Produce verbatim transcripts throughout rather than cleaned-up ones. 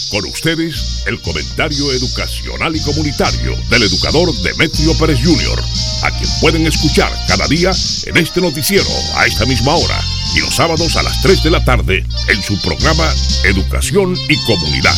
Con ustedes, el comentario educacional y comunitario del educador Demetrio Pérez junior, a quien pueden escuchar cada día en este noticiero a esta misma hora y los sábados a las tres de la tarde en su programa Educación y Comunidad.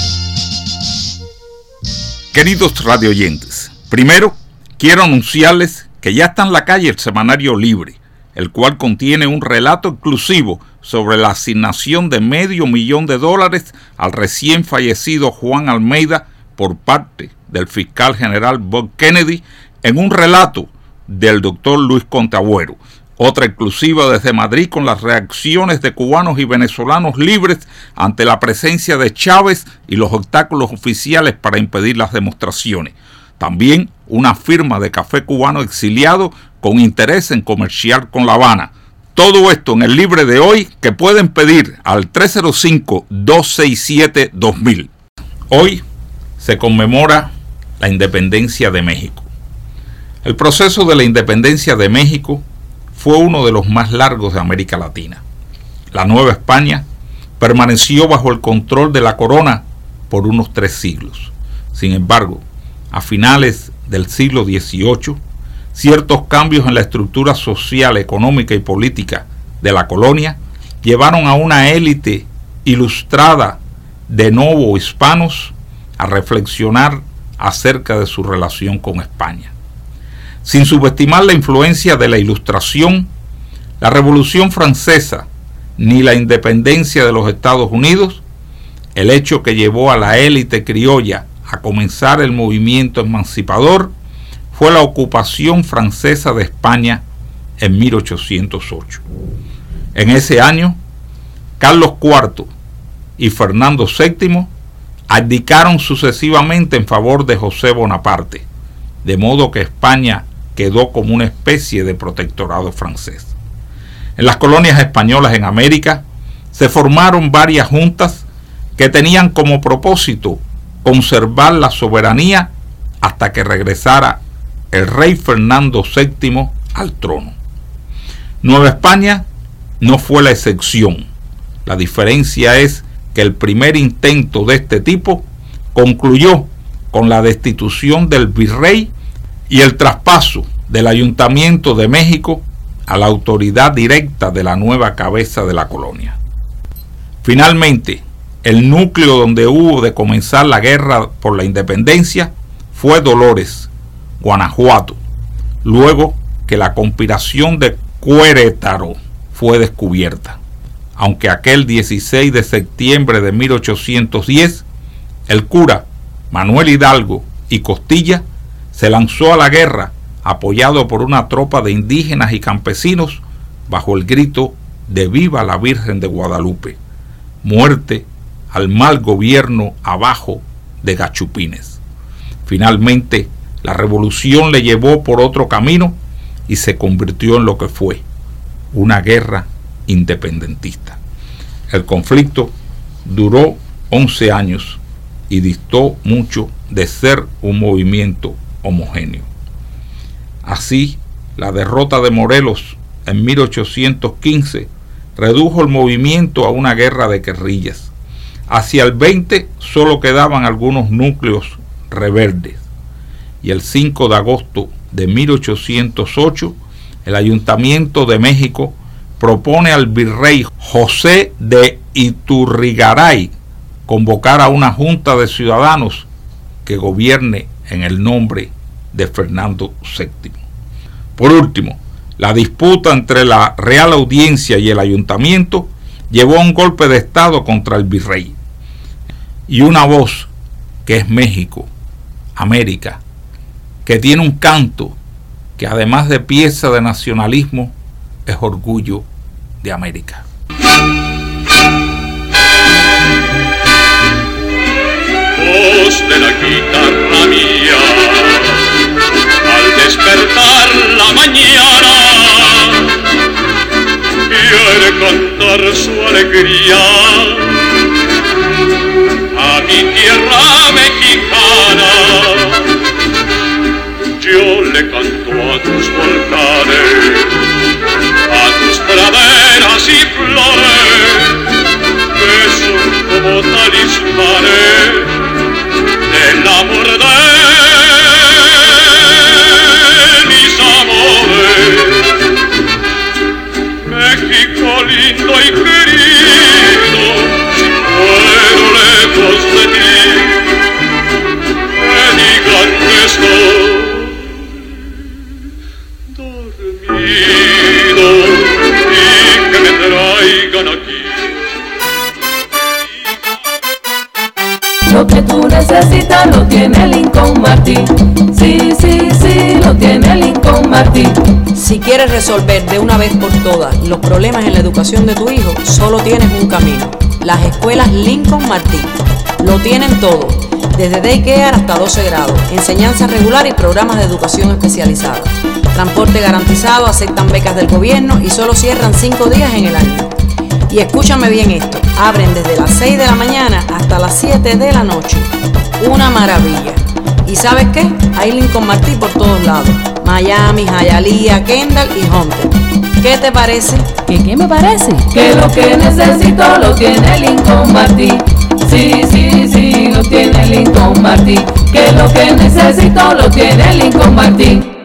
Queridos radioyentes, primero quiero anunciarles que ya está en la calle el Semanario Libre, el cual contiene un relato exclusivo sobre la asignación de medio millón de dólares al recién fallecido Juan Almeida por parte del fiscal general Bob Kennedy, en un relato del doctor Luis Conteagüero. Otra exclusiva desde Madrid con las reacciones de cubanos y venezolanos libres ante la presencia de Chávez y los obstáculos oficiales para impedir las demostraciones. También una firma de café cubano exiliado con interés en comerciar con La Habana. Todo esto en el Libre de hoy, que pueden pedir al tres cero cinco, dos seis siete, dos mil. Hoy se conmemora la independencia de México. El proceso de la independencia de México fue uno de los más largos de América Latina. La Nueva España permaneció bajo el control de la corona por unos tres siglos. Sin embargo, a finales del siglo dieciocho, ciertos cambios en la estructura social, económica y política de la colonia llevaron a una élite ilustrada de novohispanos a reflexionar acerca de su relación con España. Sin subestimar la influencia de la Ilustración, la Revolución Francesa ni la independencia de los Estados Unidos, el hecho que llevó a la élite criolla a comenzar el movimiento emancipador fue la ocupación francesa de España en mil ochocientos ocho. En ese año, Carlos cuarto y Fernando séptimo abdicaron sucesivamente en favor de José Bonaparte, de modo que España quedó como una especie de protectorado francés. En las colonias españolas en América se formaron varias juntas que tenían como propósito conservar la soberanía hasta que regresara el rey Fernando séptimo al trono. Nueva España no fue la excepción. La diferencia es que el primer intento de este tipo concluyó con la destitución del virrey y el traspaso del Ayuntamiento de México a la autoridad directa de la nueva cabeza de la colonia. Finalmente, el núcleo donde hubo de comenzar la guerra por la independencia fue Dolores, Guanajuato, luego que la conspiración de Querétaro fue descubierta. Aunque aquel dieciséis de septiembre de mil ochocientos diez, el cura Manuel Hidalgo y Costilla se lanzó a la guerra apoyado por una tropa de indígenas y campesinos bajo el grito de ¡Viva la Virgen de Guadalupe! Muerte al mal gobierno abajo de Gachupines. Finalmente, la revolución le llevó por otro camino y se convirtió en lo que fue, una guerra independentista. El conflicto duró once años y distó mucho de ser un movimiento homogéneo. Así, la derrota de Morelos en mil ochocientos quince redujo el movimiento a una guerra de guerrillas. Hacia el veinte solo quedaban algunos núcleos rebeldes. Y el cinco de agosto de mil ochocientos ocho, el Ayuntamiento de México propone al virrey José de Iturrigaray convocar a una junta de ciudadanos que gobierne en el nombre de Fernando séptimo. Por último, la disputa entre la Real Audiencia y el Ayuntamiento llevó a un golpe de Estado contra el virrey. Y una voz, que es México, América, que tiene un canto que además de pieza de nacionalismo es orgullo de América. Voz de la guitarra mía, al despertar la mañana, quiere cantar su alegría a mi tierra mexicana. Yo le canto a tus volcanes, a tus praderas y flores, que son como talismanes Lo que tú necesitas lo tiene Lincoln Martín. Sí, sí, sí, lo tiene Lincoln Martín. Si quieres resolver de una vez por todas los problemas en la educación de tu hijo, solo tienes un camino: las escuelas Lincoln Martín. Lo tienen todo, desde daycare hasta doce grados, enseñanza regular y programas de educación especializada. Transporte garantizado, aceptan becas del gobierno y solo cierran cinco días en el año. Y escúchame bien esto, abren desde las seis de la mañana hasta las siete de la noche. Una maravilla. ¿Y sabes qué? Hay Lincoln Martín por todos lados: Miami, Hialeah, Kendall y Hunter. ¿Qué te parece? ¿Qué, qué me parece? Que lo que necesito lo tiene Lincoln Martín. Sí, sí, sí, lo tiene Lincoln Martín. Que lo que necesito lo tiene Lincoln Martín.